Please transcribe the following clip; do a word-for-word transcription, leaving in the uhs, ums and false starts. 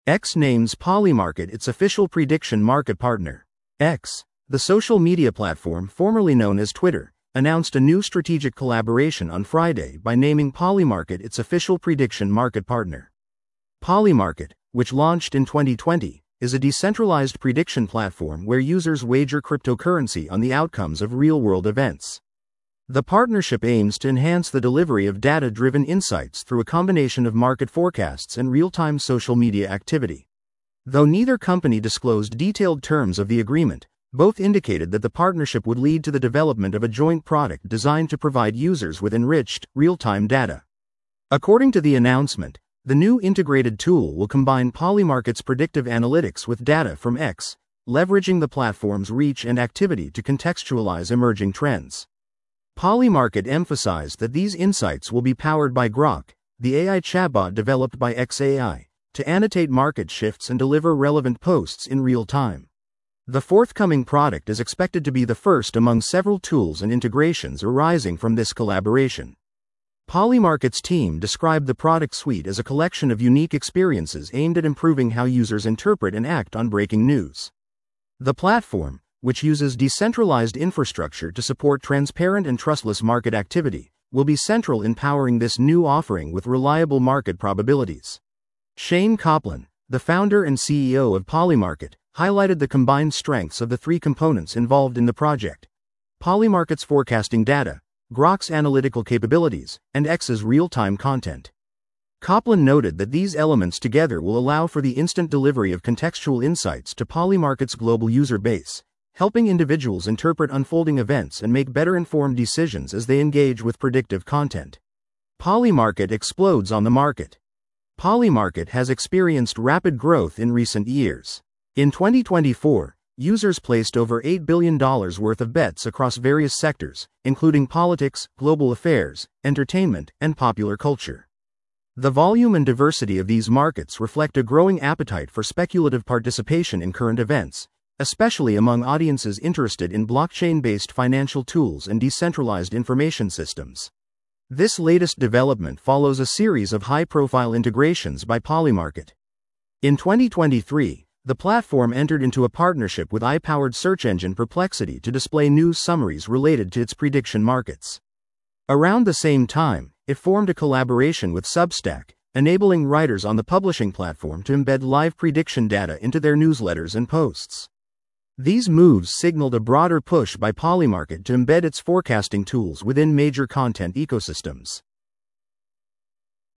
X names Polymarket its official prediction market partner. X, the social media platform formerly known as Twitter, announced a new strategic collaboration on Friday by naming Polymarket its official prediction market partner. Polymarket, which launched in twenty twenty, is a decentralized prediction platform where users wager cryptocurrency on the outcomes of real-world events. The partnership aims to enhance the delivery of data-driven insights through a combination of market forecasts and real-time social media activity. Though neither company disclosed detailed terms of the agreement, both indicated that the partnership would lead to the development of a joint product designed to provide users with enriched, real-time data. According to the announcement, the new integrated tool will combine Polymarket's predictive analytics with data from X, leveraging the platform's reach and activity to contextualize emerging trends. Polymarket emphasized that these insights will be powered by Grok, the A I chatbot developed by X A I, to annotate market shifts and deliver relevant posts in real time. The forthcoming product is expected to be the first among several tools and integrations arising from this collaboration. Polymarket's team described the product suite as a collection of unique experiences aimed at improving how users interpret and act on breaking news. The platform, which uses decentralized infrastructure to support transparent and trustless market activity, will be central in powering this new offering with reliable market probabilities. Shane Copland, the founder and C E O of Polymarket, highlighted the combined strengths of the three components involved in the project: Polymarket's forecasting data, Grok's analytical capabilities, and X's real-time content. Copland noted that these elements together will allow for the instant delivery of contextual insights to Polymarket's global user base, helping individuals interpret unfolding events and make better-informed decisions as they engage with predictive content. Polymarket explodes on the market. Polymarket has experienced rapid growth in recent years. In twenty twenty-four, users placed over eight billion dollars worth of bets across various sectors, including politics, global affairs, entertainment, and popular culture. The volume and diversity of these markets reflect a growing appetite for speculative participation in current events, especially among audiences interested in blockchain-based financial tools and decentralized information systems. This latest development follows a series of high-profile integrations by Polymarket. In twenty twenty-three, the platform entered into a partnership with A I-powered search engine Perplexity to display news summaries related to its prediction markets. Around the same time, it formed a collaboration with Substack, enabling writers on the publishing platform to embed live prediction data into their newsletters and posts. These moves signaled a broader push by Polymarket to embed its forecasting tools within major content ecosystems.